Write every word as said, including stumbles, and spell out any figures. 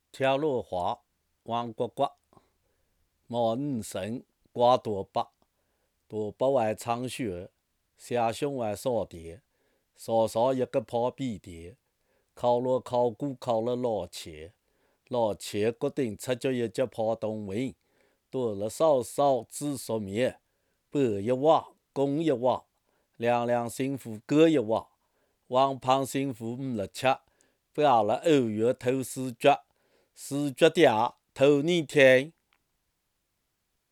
跳落花，王呱呱，毛五神，瓜多把，多把玩长雪，小熊玩扫地，扫扫一个破壁地，考了考古考了老钱，老钱决定出脚一脚跑动win多了少少紫说面，白一瓦，公一瓦，两两幸福各一瓦，王胖幸福唔了吃，把了偶月头四脚，四脚嗲头你听。